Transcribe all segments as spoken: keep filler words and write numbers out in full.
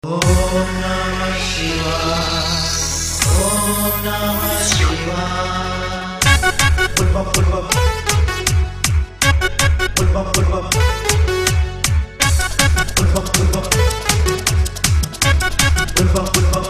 Om Namah Shivaya. Om Namah Shivaya. Pulva pulva pulva pulva pulva pulva pulva pulva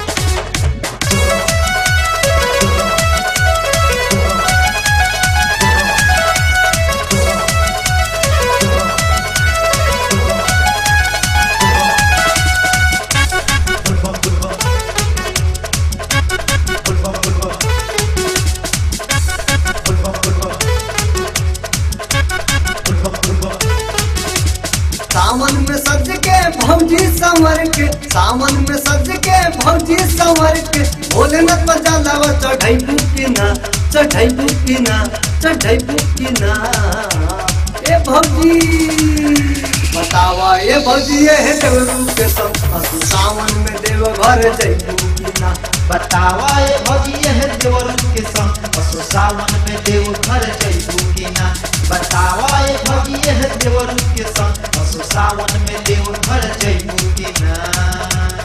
सावन में सज के भौजी संवर के, सावन में सज के भौजी संवर के, भोलेनाथ पर जलावा चढ़ाई बुकिना, चढ़ाई बुकिना, चढ़ाई बुकिना। ए भौजी बतावा, ए भौजी ये है देवरू के संग, असु सावन में देव घर जाई बुकिना। बतावा ये भौजी है देवरू के संग, असो सावन में देव घर जइबू की ना। बतावा ये भौजी है देवरू के संग, असो सावन में देव घर जइबू की ना।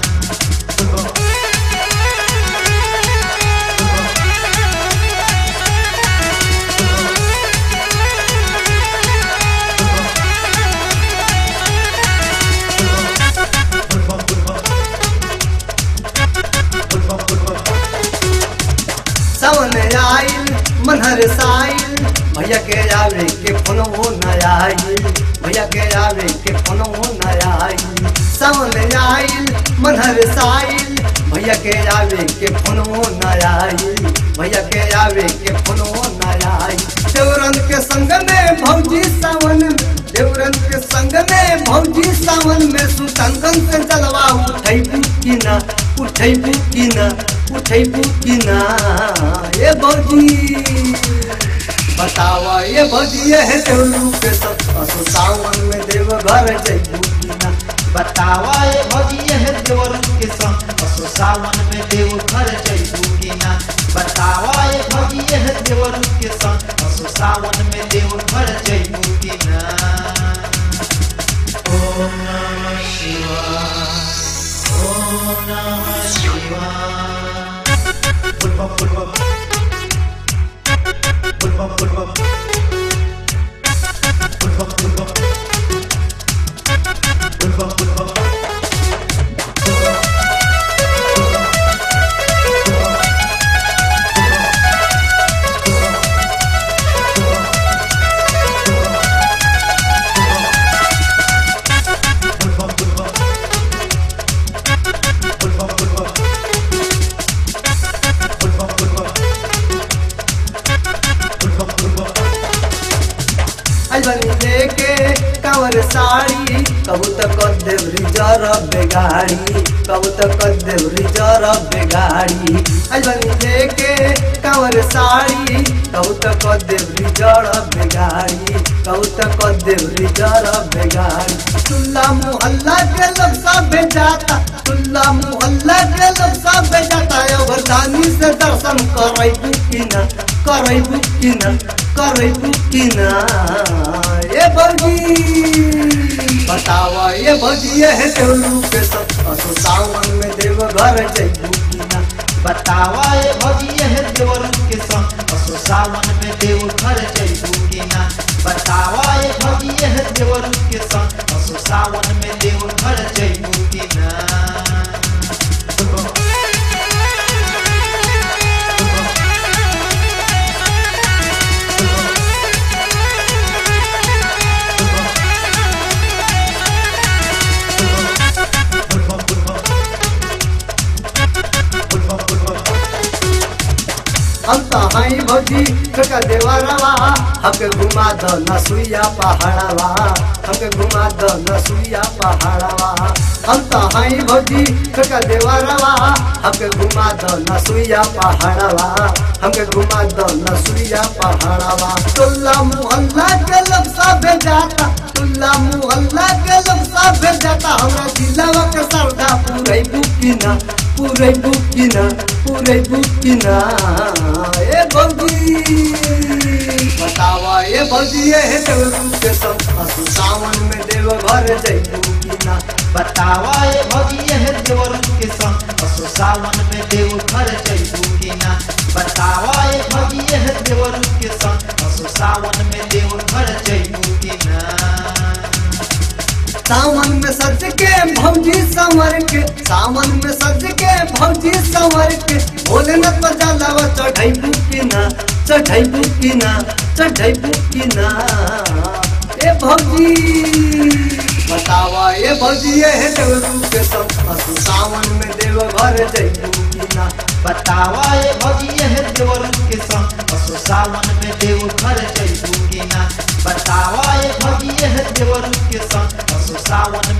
सावन आइल मनहर साइल, भैया के आवे के फोन हो न आइल, भैया के आवे के फोन हो न आइल। सावन आइल मनहर साइल, भैया के आवे के फोन हो न आइल, भैया के आवे के फोन हो न आइल। देवरन के संग में भौजी सावन में, देवरन के संग में भौजी सावन में, सुतंगन से जलवा उठै बुकिना, उठै बुकिना, उठै बुकिना। ये भौजी बतावा, ये भौजी ये है देवरू के संग, असो सावन में देव घर जइबू की ना। बतावा ये भौजी है देवरू के संग, असो सावन में देव घर जइबू की ना। बतावा ये भौजी है देवरू के संग, असो सावन में देव घर जइबू की ना। ओम नमः शिवाय। ओम नमः शिवाय। पुल्वा पुल्वा पुल्वा पुल्वा पुल्वा पुल्वा पुल्वा पुल्वा अलबनी लेके कांवर साड़ी, कहू तक देवरी जरब बेगाड़ी, कहू तक देवरी जरब बेगाड़ी। अलबनी लेके कांवर साड़ी, कहू तक देवरी जरब बेगाड़ी, कहू तक देवरी जरब बेगाड़ी। टुल्ला मोहल्ला के लफ्सा भेजाता, टुल्ला मोहल्ला के लफ्सा भेजाता। वरदानी से दर्शन करई बुकिना, करई बुकिना, करई बुकिना। ये भौजी बतावा, ये भौजी ये है देवरू के संग, असो सावन में देव घर जइबू की ना। बतावा ये भौजी है देवरू के संग, असो सावन में देव घर जइबू की ना। बतावा ये भौजी है देवरू के संग, असो सावन में देव घर जइबू की ना। हम तो हाई भौजी का देवरवा, हमके घुमा दो नसुइया पहाड़वा, हमके घुमा दो नसुइया पहाड़वा। हम तो हाई भौजी का देवरवा, हमके घुमा दो नसुइया पहाड़वा, हमके घुमा दो नसुइया पहाड़वा। टुल्ला मोहल्ला के लफ्सा भेजाता, टुल्ला मोहल्ला के लफ्सा भेजाता। हमरा जिलावा के सरदा पूरे बुकिना, पूरे बुकिना, पूरे बुकिना। ए भौजी बतावा, ये भौजी ये है देवरू के संग, असु सावन में देव घर जइबू की ना। बतावा ए भगिए है देवरू के संग असो सावन में देव घर जइबू कि ना बतावा ए भगिए है देवरू के संग असो सावन में देव घर जइबू कि ना सावन में सज के भौजी संवर के सावन में सज के भौजी संवर के भोलेनाथ पर जलावा चढ़ाइबू कि ना चढ़ाइबू कि ना चढ़ाइबू कि ना ए भौजी बतावा ए भौजी है देवरू के संग असो सावन में देव घर जइबू कि ना बतावा ए भगिए है देवरू के संग असो सावन में देव घर जइबू कि ना बतावा ए भगिए है देवरू के संग असो सावन